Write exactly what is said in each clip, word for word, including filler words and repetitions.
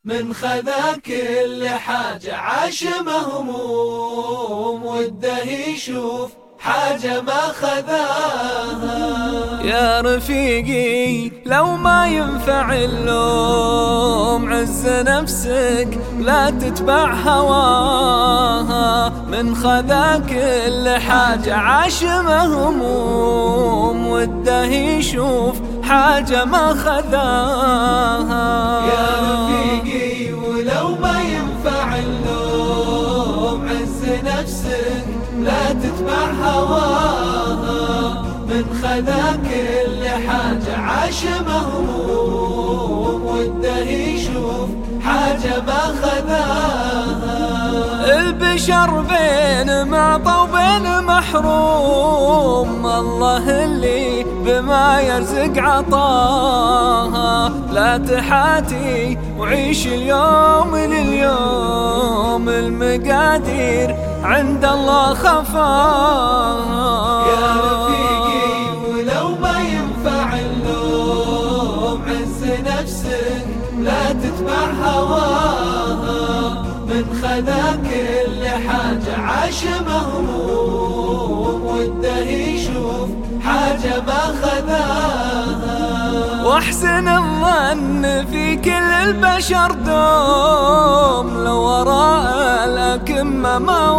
من خذا كل حاجة عاش مهموم وده يشوف حاجة ما خذاها. يا رفيقي لو ما ينفع اللوم عز نفسك لا تتبع هواها. من خذا كل حاجة عاش مهموم وده يشوف حاجة ما خذاها. يا رفيقي ولو ما ينفع اللوم عز نفسك لا تتبع هواها. من خذا كل حاجة عاش مهموم وده يشوف حاجة ما خذاها. البشر بين معطى وبين محروم، الله اللي بما يرزق عطاها. لا تحاتي وعيش اليوم لليوم، المقادير عند الله خفاها. يا رفيقي ولو ما ينفع اللوم عز نفسك لا تتبع هواها. من خذا كل حاجة عاش مهموم وده يشوف حاجة ما خذاها. واحسن الظن في كل البشر دوم، لو وراء الأكمة ما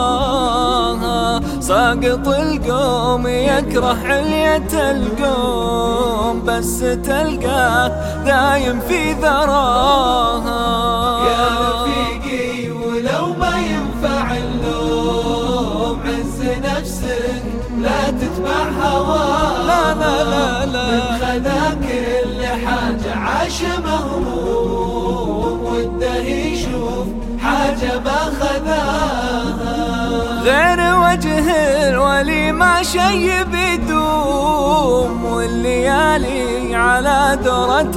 وراها. ساقط القوم يكره علية القوم، بس تلقاه دايم في ذراها. يا رفيقي ولو ما ينفع اللوم عز نفسك لا تتبع هواها. لا لا لا لا. من خذا كل حاجة عاش مهموم وده يشوف حاجة ما خذاها. غير وجه الولي ما شي بيدوم، والليالي على درة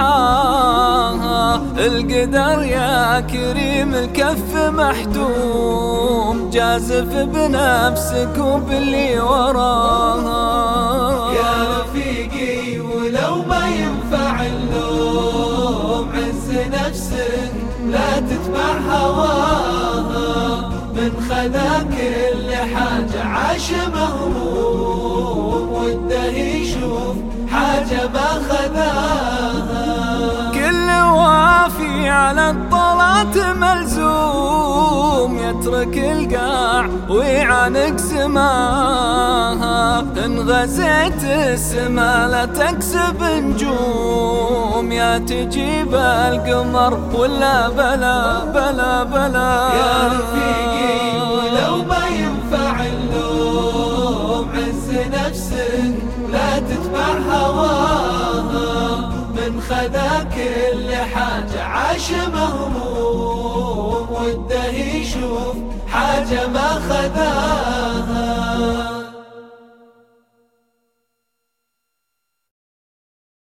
رحاها. القدر يا كريم الكف محتوم، جازف بنفسك وباللي وراها. يا رفيقي ولو ما ينفع اللوم عز نفسك لا تتبع هواها. من خذا كل حاجة عاش مهموم وده يشوف حاجة ما خذاها. كل وافي على الطلات ملزوم، يترك القاع ويعانق سماها. إن غزيت السما لا تكسب نجوم، يا تجيب القمر ولا بلا بلا بلا. يا رفيقي ولو ما ينفع اللوم عز نفسك لا تتبع هواها. من خذا كل حاجة عاش مهموم وده يشوف حاجة ما خذاها.